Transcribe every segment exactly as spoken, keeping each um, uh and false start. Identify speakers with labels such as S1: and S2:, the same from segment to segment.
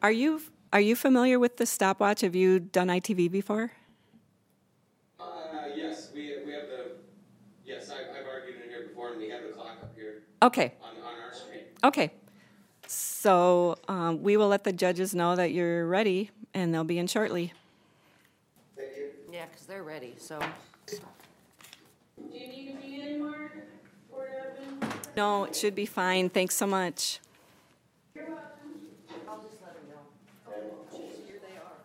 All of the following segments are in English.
S1: Are you are you familiar with the stopwatch? Have you done I T V before?
S2: Uh, yes, we we have the yes. I, I've argued in here before, and we have the clock up here.
S1: Okay.
S2: On on our screen.
S1: Okay. So um, we will let the judges know that you're ready, and they'll be in shortly.
S2: Thank you.
S3: Yeah, because they're ready, so.
S4: Do you need to be anymore? Or Evan?
S1: No, it should be fine. Thanks so much.
S4: You're welcome.
S3: I'll just let them know. Here they are.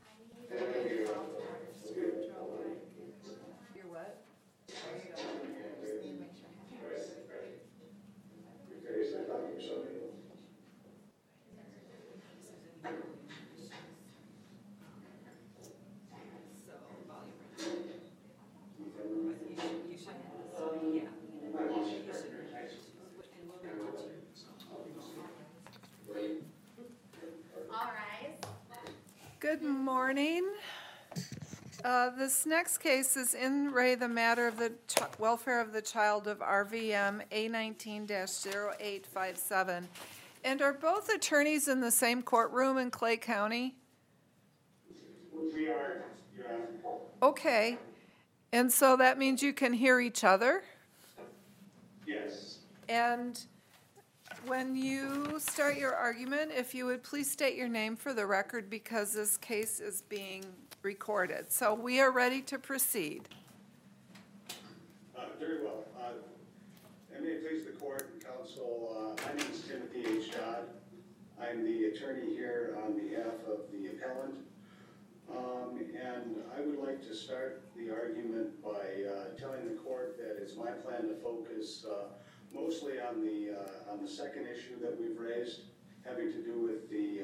S3: You're what?
S5: Good morning. Uh, This next case is in re the matter of the ch- welfare of the child of R V M A nineteen dash zero eight five seven. And are both attorneys in the same courtroom in Clay County?
S6: We are, Your Honor.
S5: Okay. And so that means you can hear each other?
S6: Yes.
S5: And when you start your argument, if you would please state your name for the record because this case is being recorded. So we are ready to proceed.
S6: Uh, very well. Uh, and may it please the court and counsel, uh, my name is Timothy H. Dodd. I'm the attorney here on behalf of the appellant. Um, and I would like to start the argument by uh, telling the court that it's my plan to focus uh, mostly on the uh, on the second issue that we've raised, having to do with the uh,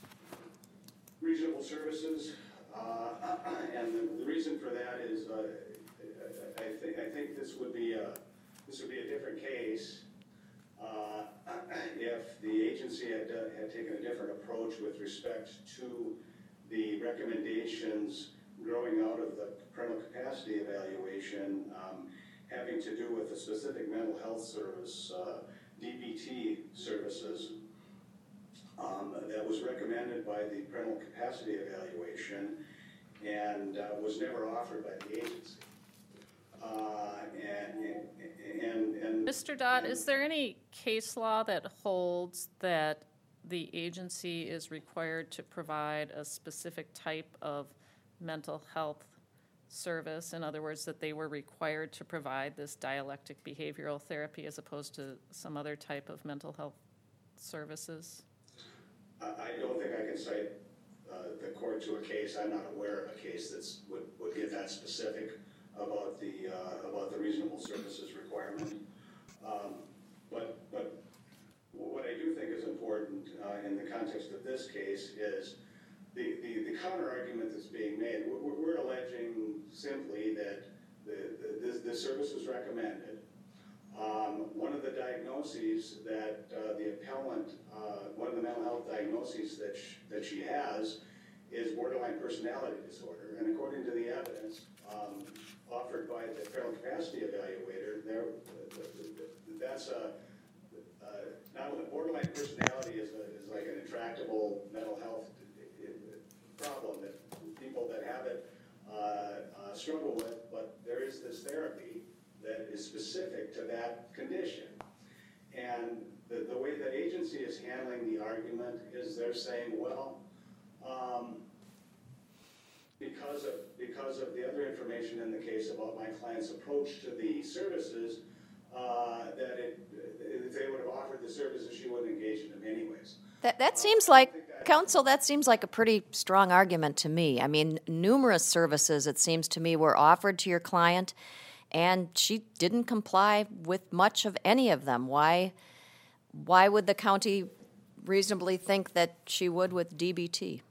S6: reasonable services. Uh, and the, the reason for that is uh, I, I think I think this would be a this would be a different case uh, if the agency had uh, had taken a different approach with respect to the recommendations growing out of the parental capacity evaluation, um, having to do with a specific mental health service, uh, D B T services, um, that was recommended by the parental capacity evaluation and uh, was never offered by the agency. Uh, and, and, and
S7: Mister Dodd, is there any case law that holds that the agency is required to provide a specific type of mental health service? In other words, that they were required to provide this dialectic behavioral therapy as opposed to some other type of mental health services?
S6: I don't think I can cite uh, the court to a case. I'm not aware of a case that's would, would get that specific about the uh, about the reasonable services requirement. Um, but but what I do think is important uh, in the context of this case is the, the, the counter argument that's being made. We're, we're alleging simply that the, the, this, this service was recommended. Um, one of the diagnoses that uh, the appellant, uh, one of the mental health diagnoses that sh that she has is borderline personality disorder. And according to the evidence um, offered by the parental capacity evaluator, there, that's a, uh, not only borderline personality is, a, is like an intractable mental health problem that people that have it uh, uh, struggle with, but there is this therapy that is specific to that condition. And the, the way that agency is handling the argument is they're saying, well, um, because of because of the other information in the case about my client's approach to the services, uh, that it, if they would have offered the services, she wouldn't engage in them anyways.
S3: That, that
S6: Uh,
S3: seems
S6: I
S3: like,
S6: think that-
S3: counsel, that seems like a pretty strong argument to me. I mean, numerous services, it seems to me, were offered to your client, and she didn't comply with much of any of them. Why, why would the county reasonably think that she would with D B T?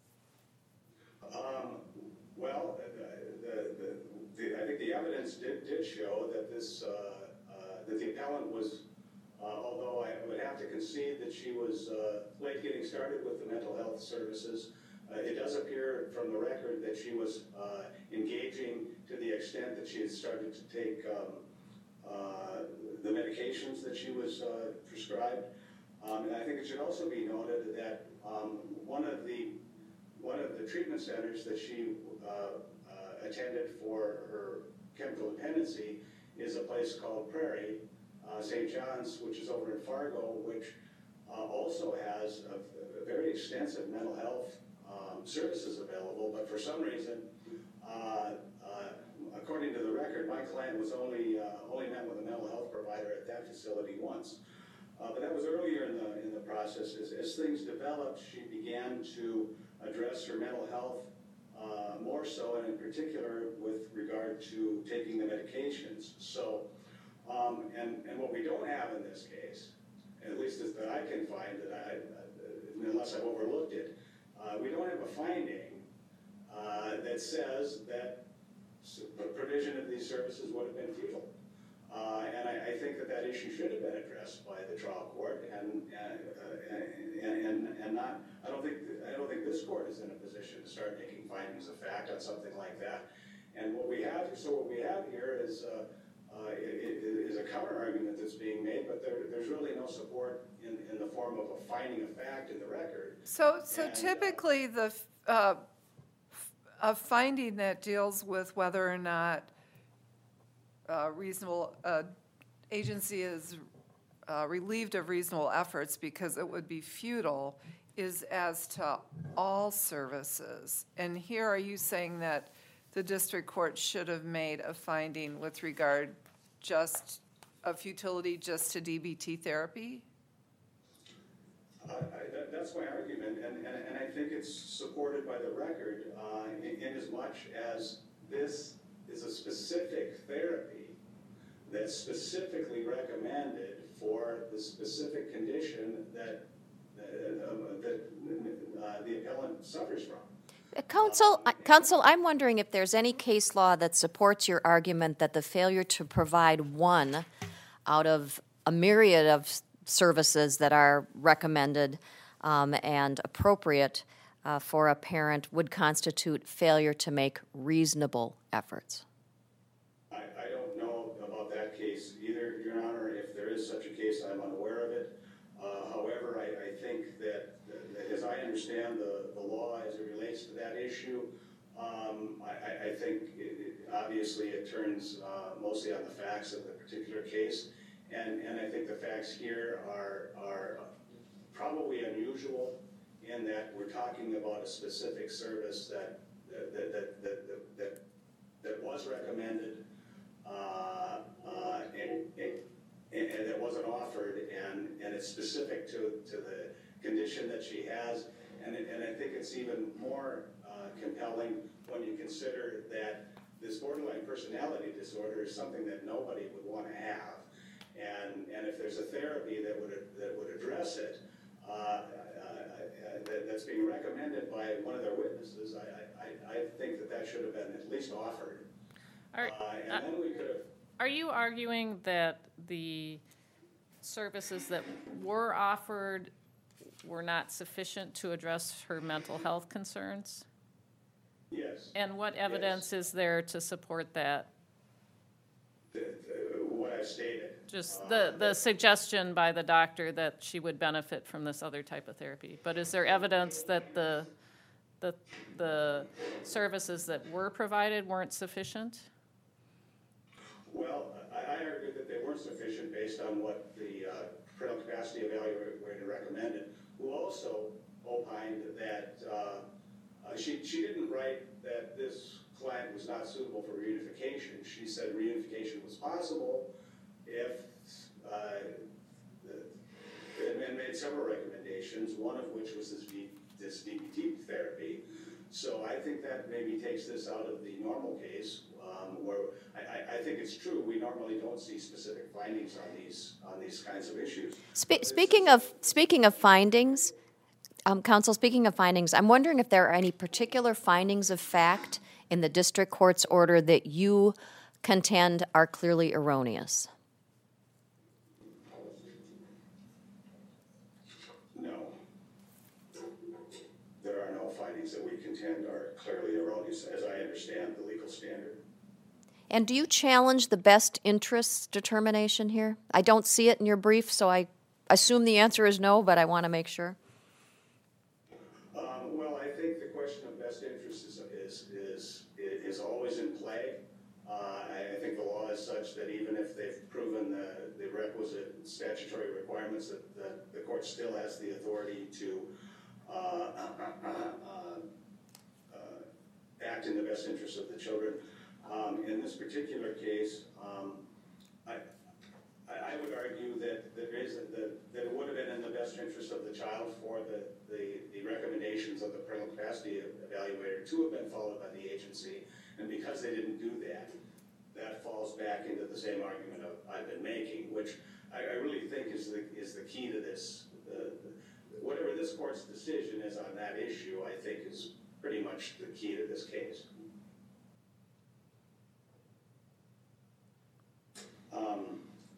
S6: Um, well, the, the, the, the, I think the evidence did, did show that this, uh, uh, that the appellant was, uh, although I would have to concede that she was uh, late getting started with the mental health services, uh, it does appear from the record that she was uh, engaging to the extent that she had started to take um, uh, the medications that she was uh, prescribed. Um, and I think it should also be noted that Um, one of the one of the treatment centers that she uh, uh, attended for her chemical dependency is a place called Prairie, uh, Saint John's, which is over in Fargo, which uh, also has a, a very extensive mental health um, services available, but for some reason, uh, uh, according to the record, my client was only uh, only met with a mental health provider at that facility once. Uh, but that was earlier in the in the process. As, as things developed, she began to address her mental health uh, more so, and in particular with regard to taking the medications. So, um, and and what we don't have in this case, at least as that I can find, that I, uh, unless I've overlooked it, uh, we don't have a finding uh, that says that provision of these services would have been futile. Uh, and I, I think that that issue should have been addressed by the trial court, and uh, and, and and not. I don't think I don't think this court is in a position to start making findings of fact on something like that. And what we have, so what we have here is uh, uh, is a counter argument that's being made, but there, there's really no support in, in the form of a finding of fact in the record.
S5: So, so
S6: And, uh,
S5: typically the, uh, a finding that deals with whether or not uh, reasonable, uh, agency is uh, relieved of reasonable efforts because it would be futile is as to all services. And here are you saying that the district court should have made a finding with regard just of futility just to D B T therapy?
S6: Uh, I, that, that's my argument, and, and, and I think it's supported by the record uh, in, in as much as this is a specific therapy that's specifically recommended for the specific condition that, uh, um, that uh, the appellant suffers from.
S3: Counsel, uh, Counsel, I'm wondering if there's any case law that supports your argument that the failure to provide one out of a myriad of services that are recommended um, and appropriate uh, for a parent would constitute failure to make reasonable efforts.
S6: I, I don't know about that case either, Your Honor. If there is such a case, I'm unaware of it. Uh, however, I, I think that, that as I understand the, the law as it relates to that issue, um, I, I think it, it, obviously it turns uh, mostly on the facts of the particular case. And, and I think the facts here are, are probably unusual in that we're talking about a specific service that, that, that, that, that, that, that was recommended uh, uh, and, and, and that wasn't offered, and, and it's specific to, to the condition that she has. And, it, and I think it's even more uh, compelling when you consider that this borderline personality disorder is something that nobody would want to have. And, and if there's a therapy that would that would address it, uh, uh, uh, that, that's being recommended by one of their witnesses, I, I, I think that that should have been at least offered.
S7: Are,
S6: uh, and
S7: uh,
S6: then we could have.
S7: are you arguing that the services that were offered were not sufficient to address her mental health concerns?
S6: Yes.
S7: And what evidence
S6: Yes.
S7: is there to support that?
S6: The, the, what I stated.
S7: Just
S6: Uh,
S7: the, the suggestion by the doctor that she would benefit from this other type of therapy. But is there evidence that the, the, the services that were provided weren't sufficient?
S6: Well, I, I argued that they weren't sufficient based on what the uh, parental capacity evaluator recommended, who also opined that uh, uh, she, she didn't write that this client was not suitable for reunification. She said reunification was possible if, uh, the, and made several recommendations, one of which was this, D, this D B T therapy. So I think that maybe takes this out of the normal case, um, where I, I, I think it's true, we normally don't see specific findings on these, on these kinds of issues.
S3: Spe- speaking of speaking of findings, um, Counsel, speaking of findings, I'm wondering if there are any particular findings of fact in the district court's order that you contend are clearly erroneous.
S6: No. There are no findings that we contend are clearly erroneous, as I understand the legal standard.
S3: And do you challenge the best interests determination here? I don't see it in your brief, so I assume the answer is no, but I want to make sure.
S6: as such that even if they've proven the, the requisite statutory requirements, that, that the court still has the authority to uh, uh, uh, uh, act in the best interest of the children. Um, in this particular case, um, I, I would argue that there is that, that it would have been in the best interest of the child for the, the, the recommendations of the parental capacity evaluator to have been followed by the agency, and because they didn't do that, that falls back into the same argument of, I've been making, which I, I really think is the is the key to this. Uh, whatever this court's decision is on that issue, I think is pretty much the key to this case. Um,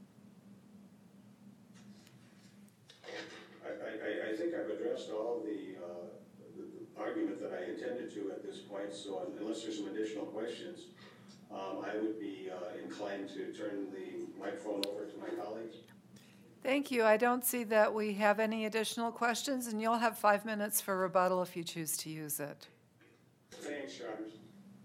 S6: I, I, I think I've addressed all the, uh, the, the argument that I intended to at this point, so unless there's some additional questions, um, I would be uh, inclined to turn the microphone over to my colleagues.
S5: Thank you. I don't see that we have any additional questions, and you'll have five minutes for rebuttal if you choose to use it.
S6: Thanks, Your Honors.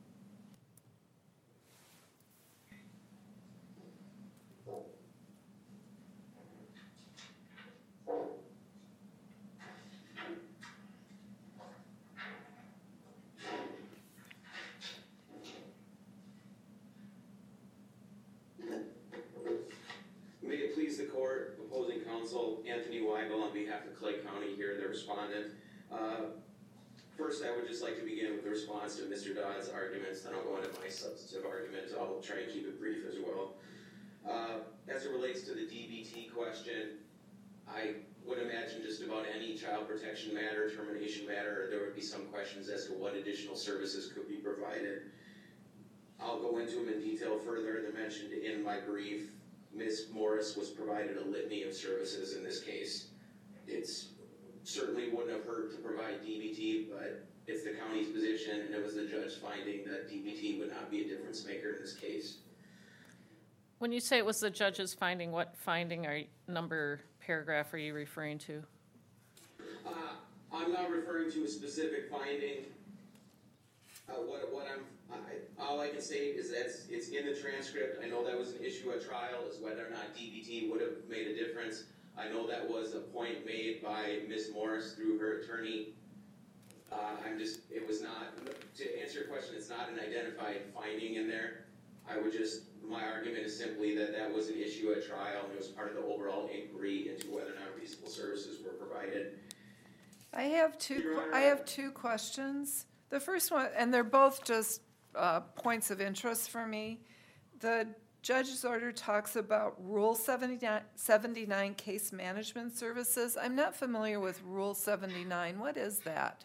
S2: May it please the court, opposing counsel Anthony Weigel on behalf of Clay County here, the respondent. Uh, first, I would just like to begin with the response to Mister Dodd's arguments, then I'll go into my substantive argument. I'll try and keep it brief as well. Uh, as it relates to the D B T question, I would imagine just about any child protection matter, termination matter, there would be some questions as to what additional services could be provided. I'll go into them in detail further. They're mentioned in my brief. Miz Morris was provided a litany of services in this case. It's certainly wouldn't have hurt to provide D B T, but it's the county's position, and it was the judge finding that D B T would not be a difference maker in this case.
S7: When you say it was the judge's finding, what finding are, number, paragraph are you referring to?
S2: Uh, I'm not referring to a specific finding. Uh, what, what I'm, I, all I can say is that it's, it's in the transcript. I know that was an issue at trial, is whether or not D B T would have made a difference. I know that was a point made by Miz Morris through her attorney. Uh, I'm just, it was not, to answer your question, it's not an identified finding in there. I would just, my argument is simply that that was an issue at trial, and it was part of the overall inquiry into whether or not reasonable services were provided.
S5: I have two. I have two questions. The first one, and they're both just uh, points of interest for me. The judge's order talks about Rule seventy-nine, seventy-nine case management services. I'm not familiar with Rule seventy-nine. What is that?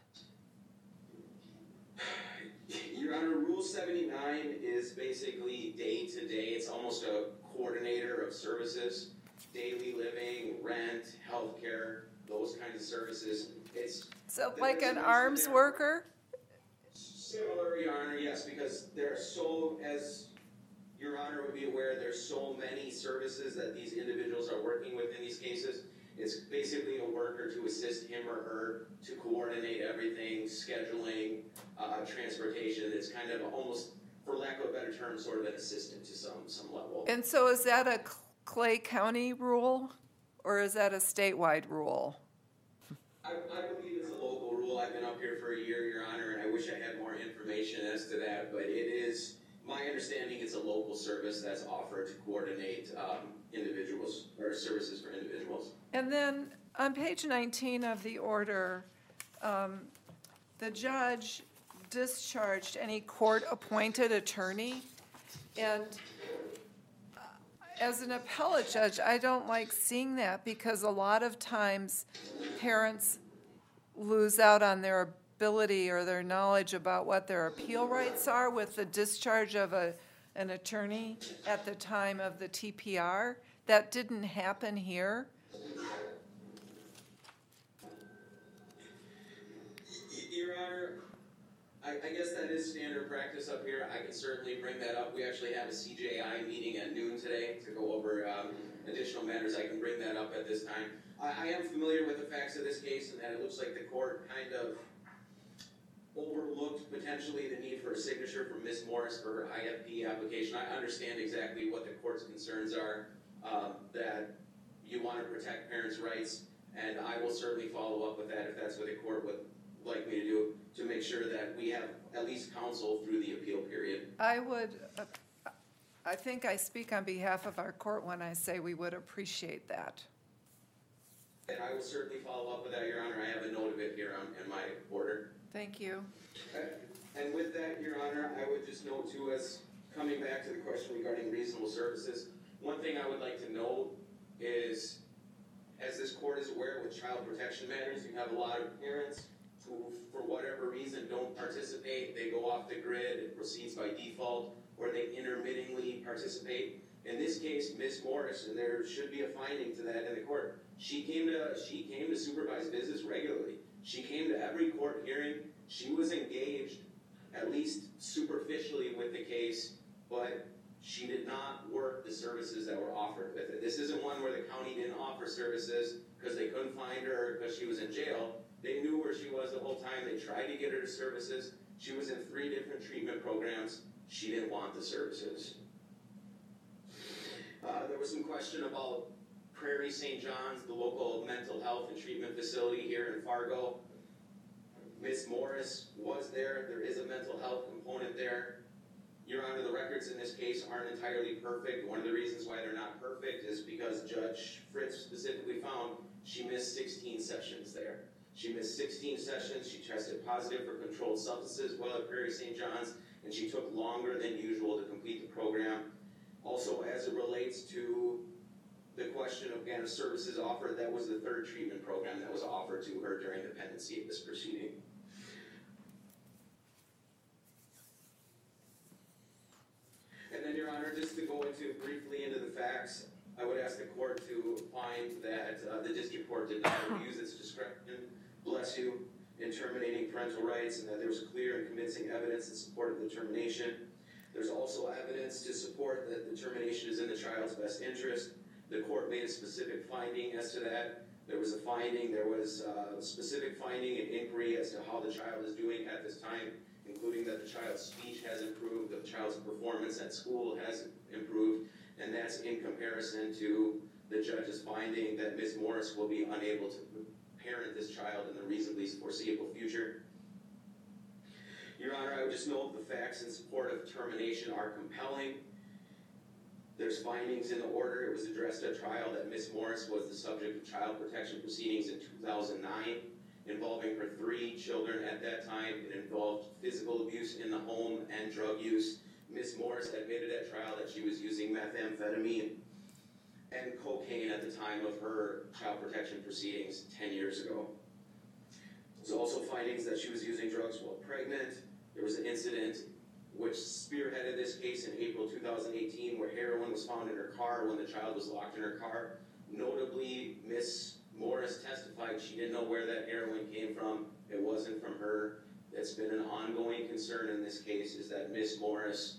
S2: Your Honor, Rule seventy-nine is basically day-to-day. It's almost a coordinator of services, daily living, rent, healthcare, those kinds of services. It's
S5: So like an arms worker?
S2: Similar, Your Honor, yes, because there are so, as Your Honor would be aware, there's so many services that these individuals are working with in these cases. It's basically a worker to assist him or her to coordinate everything, scheduling, uh, transportation. It's kind of almost, for lack of a better term, sort of an assistant to some, some level.
S5: And so is that a Clay County rule, or is that a statewide rule?
S2: I, I believe it's a local rule. I've been up here for a year, Your Honor, and I wish I had more information as to that, but it is, my understanding, it's a local service that's offered to coordinate um, individuals, or services for individuals.
S5: And then on page nineteen of the order, um, the judge discharged any court-appointed attorney. And as an appellate judge, I don't like seeing that because a lot of times parents lose out on their ability or their knowledge about what their appeal rights are with the discharge of a, an attorney at the time of the T P R. That didn't happen here.
S2: Your Honor, I, I guess that is standard practice up here. I can certainly bring that up. We actually have a C J I meeting at noon today to go over um, additional matters. I can bring that up at this time. I, I am familiar with the facts of this case and that it looks like the court kind of overlooked potentially the need for a signature from Miz Morris for her I F P application. I understand exactly what the court's concerns are, um, that you want to protect parents' rights, and I will certainly follow up with that if that's what the court would like me to do, to make sure that we have at least counsel through the appeal period.
S5: I would, uh, I think I speak on behalf of our court when I say we would appreciate that.
S2: And I will certainly follow up with that, Your Honor. I have a note of it here on, in my order.
S5: Thank you.
S2: And with that, Your Honor, I would just note too, as coming back to the question regarding reasonable services, one thing I would like to note is, as this court is aware with child protection matters, you have a lot of parents who, for whatever reason, don't participate. They go off the grid, it proceeds by default, or they intermittingly participate. In this case, Miz Morris, and there should be a finding to that in the court, she came to she came to supervise business regularly. She came to every court hearing. She was engaged, at least superficially, with the case, but she did not work the services that were offered with it. This isn't one where the county didn't offer services because they couldn't find her because she was in jail. They knew where she was the whole time. They tried to get her to services. She was in three different treatment programs. She didn't want the services. Uh, there was some question about Prairie Saint John's, the local mental health and treatment facility here in Fargo. Miz Morris was there. There is a mental health component there. Your Honor, the records in this case aren't entirely perfect. One of the reasons why they're not perfect is because Judge Fritz specifically found she missed sixteen sessions there. She missed sixteen sessions. She tested positive for controlled substances while at Prairie Saint John's, and she took longer than usual to complete the program. Also, as it relates to the question of kind of services offered, that was the third treatment program that was offered to her during the pendency of this proceeding. And then, Your Honor, just to go into briefly into the facts, I would ask the court to find that uh, the district court did not abuse its discretion, bless you, in terminating parental rights, and that there was clear and convincing evidence in support of the termination. There's also evidence to support that the termination is in the child's best interest. The court made a specific finding as to that. There was a finding, there was a specific finding and inquiry as to how the child is doing at this time, including that the child's speech has improved, the child's performance at school has improved, and that's in comparison to the judge's finding that Miz Morris will be unable to parent this child in the reasonably foreseeable future. Your Honor, I would just note the facts in support of termination are compelling. There's findings in the order. It was addressed at trial that Miz Morris was the subject of child protection proceedings in two thousand nine, involving her three children at that time. It involved physical abuse in the home and drug use. Miz Morris admitted at trial that she was using methamphetamine and cocaine at the time of her child protection proceedings ten years ago. There's also findings that she was using drugs while pregnant. There was an incident which spearheaded this case in April two thousand eighteen where heroin was found in her car when the child was locked in her car. Notably, Miz Morris testified she didn't know where that heroin came from. It wasn't from her. That's been an ongoing concern in this case, is that Miz Morris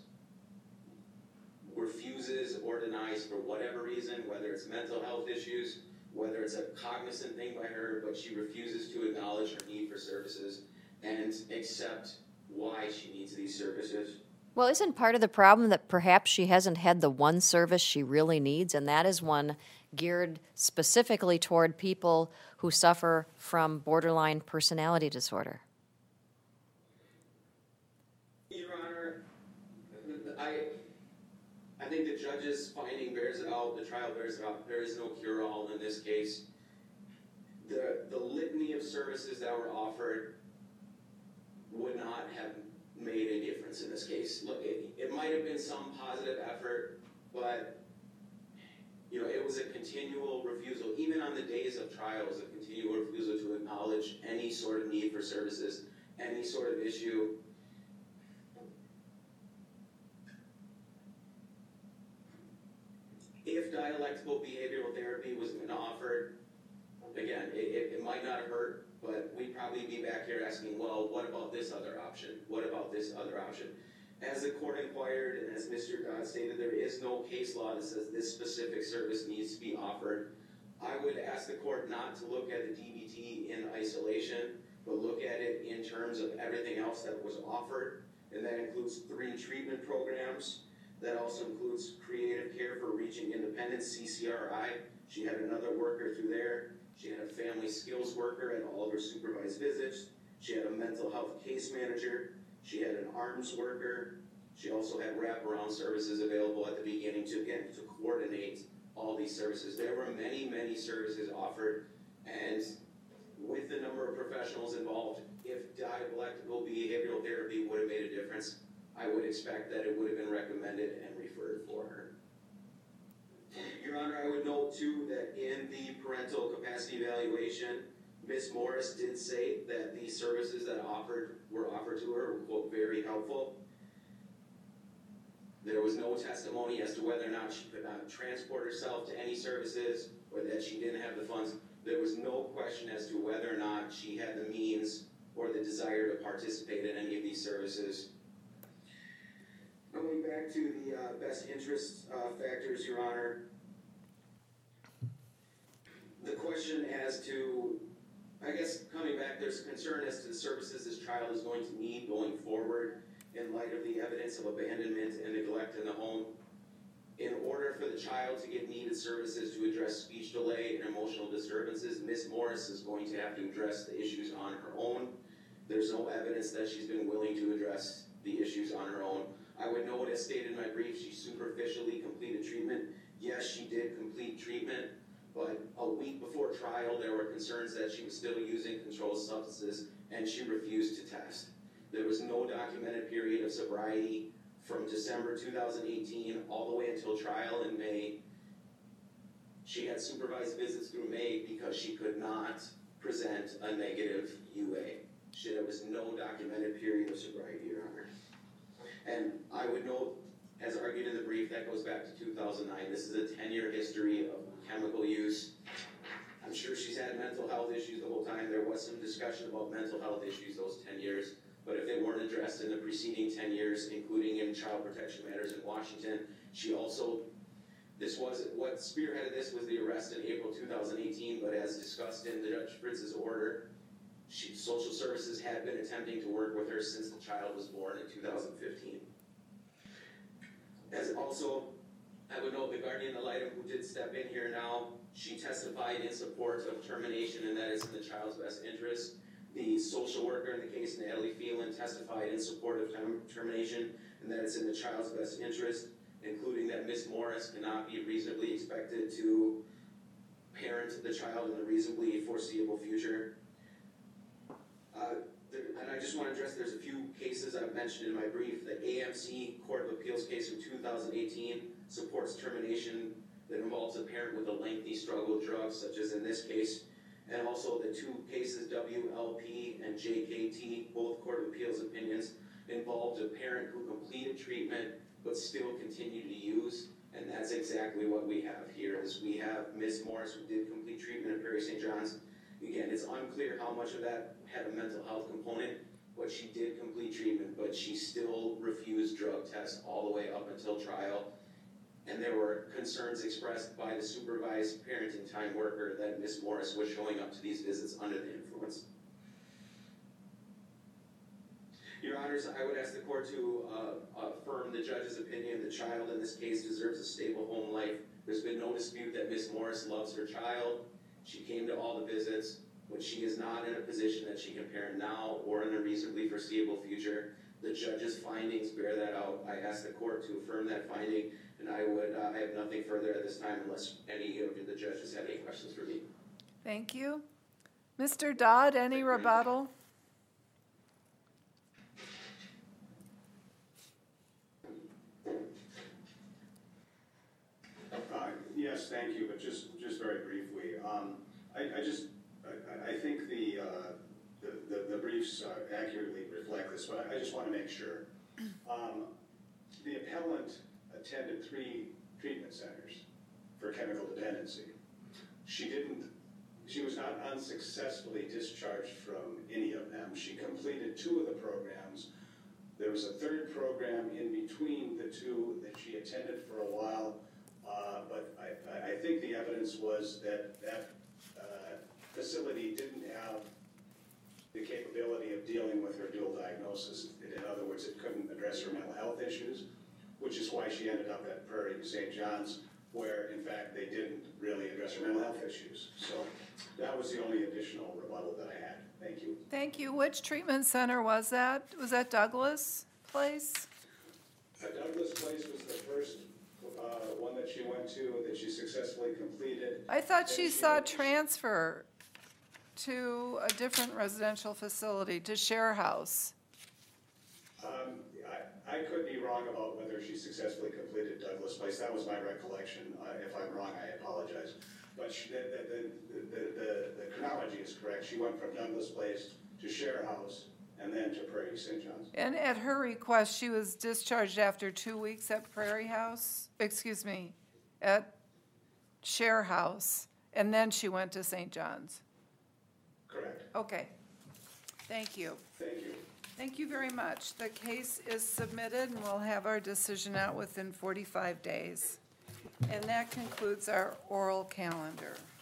S2: refuses or denies for whatever reason, whether it's mental health issues, whether it's a cognizant thing by her, but she refuses to acknowledge her need for services and accept why she needs these services.
S3: Well, isn't part of the problem that perhaps she hasn't had the one service she really needs, and that is one geared specifically toward people who suffer from borderline personality disorder?
S2: Your Honor, I, I think the judge's finding bears it out, the trial bears it out. There is no cure-all in this case. The, the litany of services that were offered would not have made a difference in this case. Look, it, it might have been some positive effort, but you know, it was a continual refusal, even on the days of trial, it was a continual refusal to acknowledge any sort of need for services, any sort of issue. If dialectical behavioral therapy was been offered, again, it, it, it might not hurt, but we'd probably be back here asking, well, what about this other option? What about this other option? As the court inquired, and as Mister Dodd stated, there is no case law that says this specific service needs to be offered. I would ask the court not to look at the D B T in isolation. but look at it in terms of everything else that was offered. And that includes three treatment programs. That also includes creative care for reaching independence, C C R I. She had another worker through there. She had a family skills worker at all of her supervised visits. She had a mental health case manager. She had an arms worker. She also had wraparound services available at the beginning to, again, to coordinate all these services. There were many, many services offered, and with the number of professionals involved, if dialectical behavioral therapy would have made a difference, I would expect that it would have been recommended and referred for her. Your Honor, I would note too that in the parental capacity evaluation, Miz Morris did say that the services that offered were offered to her were, quote, very helpful. There was no testimony as to whether or not she could not transport herself to any services or that she didn't have the funds. There was no question as to whether or not she had the means or the desire to participate in any of these services. Going back to the uh, best interest uh, factors, Your Honor, the question as to, I guess coming back, there's concern as to the services this child is going to need going forward in light of the evidence of abandonment and neglect in the home. In order for the child to get needed services to address speech delay and emotional disturbances, Miz Morris is going to have to address the issues on her own. There's no evidence that she's been willing to address the issues on her own. I would note, as stated in my brief, she superficially completed treatment. Yes, she did complete treatment, but a week before trial, there were concerns that she was still using controlled substances, and she refused to test. There was no documented period of sobriety from December two thousand eighteen all the way until trial in May. She had supervised visits through May because she could not present a negative U A. She, there was no documented period of sobriety, Your Honor. And I would note, as argued in the brief, that goes back to two thousand nine. This is a ten-year history of chemical use. I'm sure she's had mental health issues the whole time. There was some discussion about mental health issues those ten years. But if they weren't addressed in the preceding ten years, including in child protection matters in Washington, she also, this was, what spearheaded this was the arrest in April two thousand eighteen, but as discussed in the Judge Fritz's order, she, social services had been attempting to work with her since the child was born in two thousand fifteen. As also, I would note the guardian ad litem who did step in here now, she testified in support of termination, and that is in the child's best interest. The social worker in the case, Natalie Phelan, testified in support of term termination, and that it's in the child's best interest, including that Miz Morris cannot be reasonably expected to parent the child in the reasonably foreseeable future. Uh, there, and I just want to address, there's a few cases I've mentioned in my brief. The A M C Court of Appeals case from two thousand eighteen supports termination that involves a parent with a lengthy struggle with drugs, such as in this case. And also the two cases, W L P and J K T, both Court of Appeals opinions, involved a parent who completed treatment but still continued to use. And that's exactly what we have here, is we have Miz Morris, who did complete treatment at Prairie Saint John's. Again, it's unclear how much of that had a mental health component, but she did complete treatment, but she still refused drug tests all the way up until trial. And there were concerns expressed by the supervised parenting time worker that Miz Morris was showing up to these visits under the influence. Your Honors, I would ask the court to uh, affirm the judge's opinion. The child in this case deserves a stable home life. There's been no dispute that Miz Morris loves her child. She came to all the visits, but she is not in a position that she can parent now or in a reasonably foreseeable future. The judge's findings bear that out. I ask the court to affirm that finding. And I would, uh, I have nothing further at this time unless any of the judges have any questions for me.
S5: Thank you. Mister Dodd, any rebuttal?
S6: Uh, yes, thank you, but just, just very briefly. Um, I, I just, I, I think the, uh, the, the, the briefs uh, accurately reflect this, but I, I just want to make sure. Um, the appellant attended three treatment centers for chemical dependency. She didn't, she was not unsuccessfully discharged from any of them. She completed two of the programs. There was a third program in between the two that she attended for a while, uh, but I, I think the evidence was that that uh, facility didn't have the capability of dealing with her dual diagnosis. In other words, it couldn't address her mental health issues, which is why she ended up at Prairie Saint John's, where in fact they didn't really address her mental health issues. So that was the only additional rebuttal that I had. Thank you.
S5: Thank you. Which treatment center was that? Was that Douglas Place?
S6: Uh, Douglas Place was the first uh, one that she went to, that she successfully completed.
S5: I thought
S6: Then
S5: she saw
S6: went-
S5: transfer to a different residential facility, to Share House.
S6: Um, I, I could be wrong about whether she successfully completed Douglas Place. That was my recollection. Uh, if I'm wrong, I apologize. But she, the, the, the, the, the, the chronology is correct. She went from Douglas Place to Share House and then to Prairie Saint John's.
S5: And at her request, she was discharged after two weeks at Prairie House, excuse me, at Share House, and then she went to Saint John's.
S6: Correct.
S5: Okay. Thank you.
S6: Thank you.
S5: Thank you very much. The case is submitted, and we'll have our decision out within forty-five days. And that concludes our oral calendar.